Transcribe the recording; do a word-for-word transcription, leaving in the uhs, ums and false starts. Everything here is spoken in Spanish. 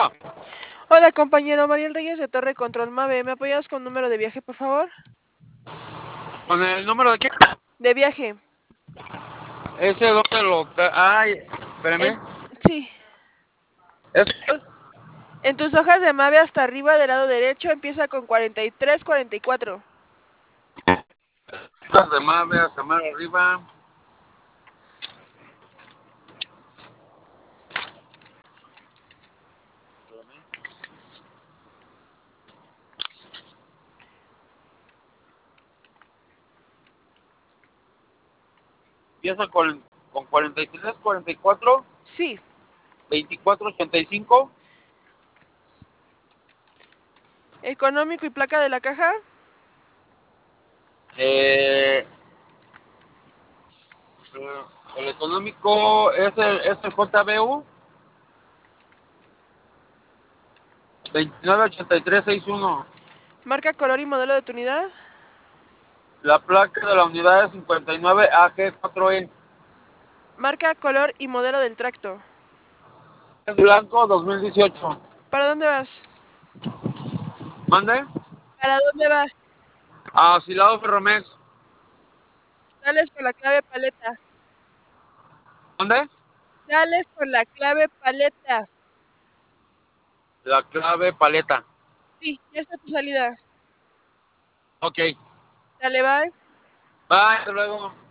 Hola, compañero Mariel Reyes de Torre Control Mave. ¿Me apoyas con número de viaje, por favor? ¿Con el número de qué? De viaje. Ese dónde lo... tra- Ay, espérame. En... Sí. Es En tus hojas de Mave hasta arriba del lado derecho empieza con cuarenta y tres, cuarenta y cuatro. las de Mave hasta más arriba. Empieza con, con cuarenta y tres, cuarenta y cuatro, Sí. veinticuatro, ochenta y cinco. Económico y placa de la caja. Eh, el económico es el, es el J B U veintinueve ochenta y tres sesenta y uno. Marca, color y modelo de tu unidad. La placa de la unidad es cincuenta y nueve A G cuatro E. Marca, color y modelo del tracto. Es blanco dos mil dieciocho. ¿Para dónde vas? ¿Mande? ¿Para dónde vas? A Asilado Ferromex. Sales con la clave paleta. ¿Dónde? Sales con la clave paleta. La clave paleta. Sí, ya está tu salida. Ok. Dale, bye. Bye, hasta luego.